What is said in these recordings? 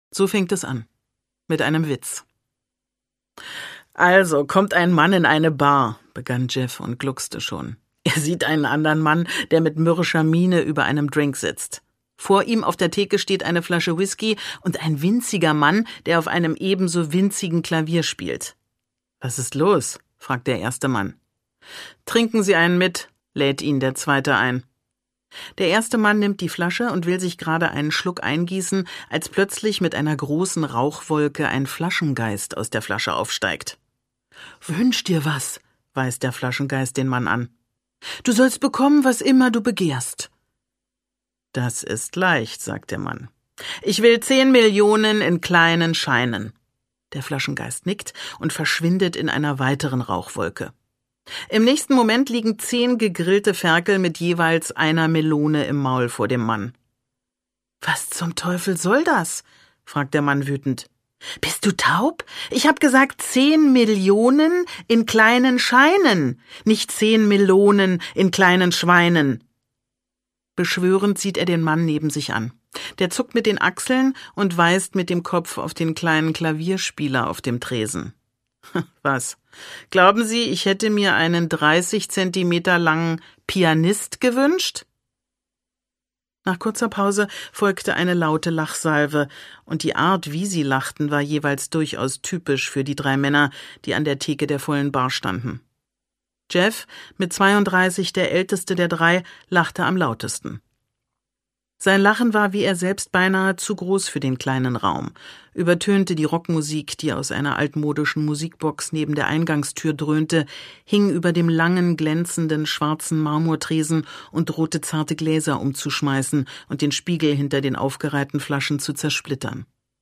So fängt es an. Mit einem Witz. Also kommt ein Mann in eine Bar, begann Jeff und gluckste schon. Er sieht einen anderen Mann, der mit mürrischer Miene über einem Drink sitzt. Vor ihm auf der Theke steht eine Flasche Whisky und ein winziger Mann, der auf einem ebenso winzigen Klavier spielt. »Was ist los?« fragt der erste Mann. »Trinken Sie einen mit«, lädt ihn der zweite ein. Der erste Mann nimmt die Flasche und will sich gerade einen Schluck eingießen, als plötzlich mit einer großen Rauchwolke ein Flaschengeist aus der Flasche aufsteigt. »Wünsch dir was«, weist der Flaschengeist den Mann an. »Du sollst bekommen, was immer du begehrst.« »Das ist leicht«, sagt der Mann. »Ich will 10 Millionen in kleinen Scheinen.« Der Flaschengeist nickt und verschwindet in einer weiteren Rauchwolke. Im nächsten Moment liegen 10 gegrillte Ferkel mit jeweils einer Melone im Maul vor dem Mann. »Was zum Teufel soll das?« fragt der Mann wütend. »Bist du taub? Ich hab gesagt 10 Millionen in kleinen Scheinen, nicht 10 Melonen in kleinen Schweinen.« Beschwörend sieht er den Mann neben sich an. Der zuckt mit den Achseln und weist mit dem Kopf auf den kleinen Klavierspieler auf dem Tresen. »Was? Glauben Sie, ich hätte mir einen 30 Zentimeter langen Pianist gewünscht?« Nach kurzer Pause folgte eine laute Lachsalve, und die Art, wie sie lachten, war jeweils durchaus typisch für die 3 Männer, die an der Theke der vollen Bar standen. Jeff, mit 32 der älteste der 3, lachte am lautesten. Sein Lachen war wie er selbst beinahe zu groß für den kleinen Raum, übertönte die Rockmusik, die aus einer altmodischen Musikbox neben der Eingangstür dröhnte, hing über dem langen, glänzenden, schwarzen Marmortresen und drohte zarte Gläser umzuschmeißen und den Spiegel hinter den aufgereihten Flaschen zu zersplittern.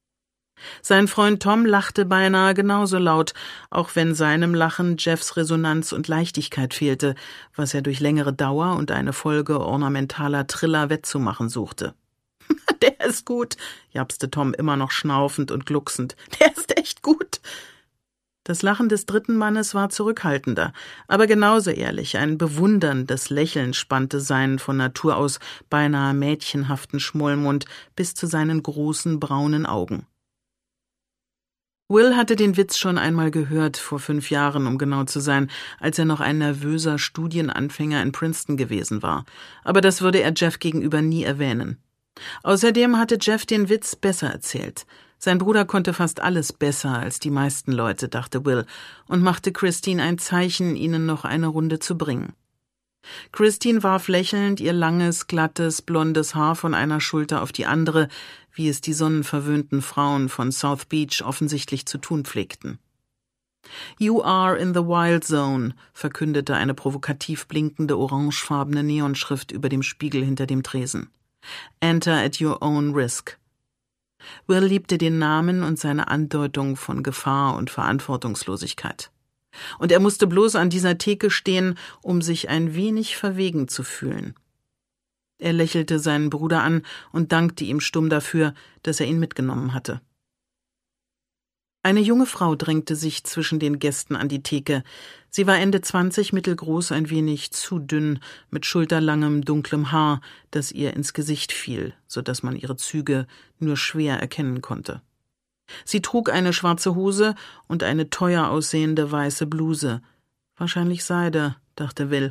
Sein Freund Tom lachte beinahe genauso laut, auch wenn seinem Lachen Jeffs Resonanz und Leichtigkeit fehlte, was er durch längere Dauer und eine Folge ornamentaler Triller wettzumachen suchte. »Der ist gut«, japste Tom immer noch schnaufend und glucksend. »Der ist echt gut.« Das Lachen des dritten Mannes war zurückhaltender, aber genauso ehrlich. Ein bewunderndes Lächeln spannte seinen von Natur aus beinahe mädchenhaften Schmollmund bis zu seinen großen braunen Augen. Will hatte den Witz schon einmal gehört, vor 5 Jahren, um genau zu sein, als er noch ein nervöser Studienanfänger in Princeton gewesen war. Aber das würde er Jeff gegenüber nie erwähnen. Außerdem hatte Jeff den Witz besser erzählt. Sein Bruder konnte fast alles besser als die meisten Leute, dachte Will, und machte Christine ein Zeichen, ihnen noch eine Runde zu bringen. Christine warf lächelnd ihr langes, glattes, blondes Haar von einer Schulter auf die andere, wie es die sonnenverwöhnten Frauen von South Beach offensichtlich zu tun pflegten. »You are in the wild zone«, verkündete eine provokativ blinkende orangefarbene Neonschrift über dem Spiegel hinter dem Tresen. »Enter at your own risk.« Will liebte den Namen und seine Andeutung von Gefahr und Verantwortungslosigkeit. Und er musste bloß an dieser Theke stehen, um sich ein wenig verwegen zu fühlen. Er lächelte seinen Bruder an und dankte ihm stumm dafür, dass er ihn mitgenommen hatte. Eine junge Frau drängte sich zwischen den Gästen an die Theke. Sie war Ende 20, mittelgroß, ein wenig zu dünn, mit schulterlangem, dunklem Haar, das ihr ins Gesicht fiel, so dass man ihre Züge nur schwer erkennen konnte. Sie trug eine schwarze Hose und eine teuer aussehende weiße Bluse. Wahrscheinlich Seide, dachte Will.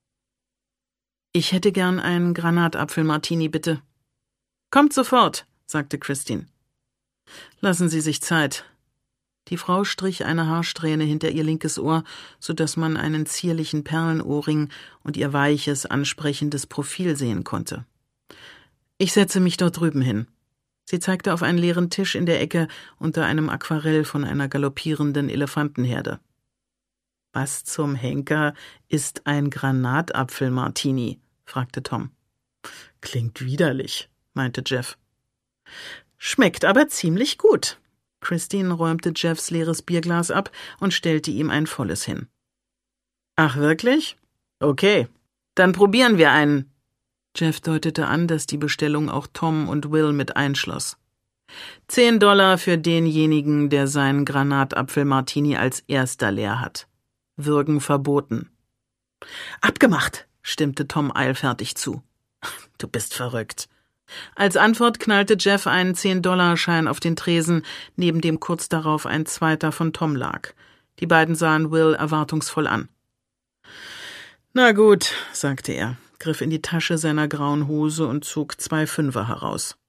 »Ich hätte gern einen Granatapfel-Martini, bitte.« »Kommt sofort«, sagte Christine. »Lassen Sie sich Zeit.« Die Frau strich eine Haarsträhne hinter ihr linkes Ohr, so dass man einen zierlichen Perlenohrring und ihr weiches, ansprechendes Profil sehen konnte. »Ich setze mich dort drüben hin.« Sie zeigte auf einen leeren Tisch in der Ecke unter einem Aquarell von einer galoppierenden Elefantenherde. »Was zum Henker ist ein Granatapfel-Martini?« fragte Tom. »Klingt widerlich«, meinte Jeff. »Schmeckt aber ziemlich gut.« Christine räumte Jeffs leeres Bierglas ab und stellte ihm ein volles hin. »Ach, wirklich? Okay, dann probieren wir einen.« Jeff deutete an, dass die Bestellung auch Tom und Will mit einschloss. $10 für denjenigen, der seinen Granatapfel-Martini als erster leer hat. Würgen verboten. »Abgemacht«, stimmte Tom eilfertig zu. »Du bist verrückt«, Als Antwort knallte Jeff einen 10-Dollar-Schein auf den Tresen, neben dem kurz darauf ein zweiter von Tom lag. Die beiden sahen Will erwartungsvoll an. »Na gut«, sagte er, griff in die Tasche seiner grauen Hose und zog 2 Fünfer heraus.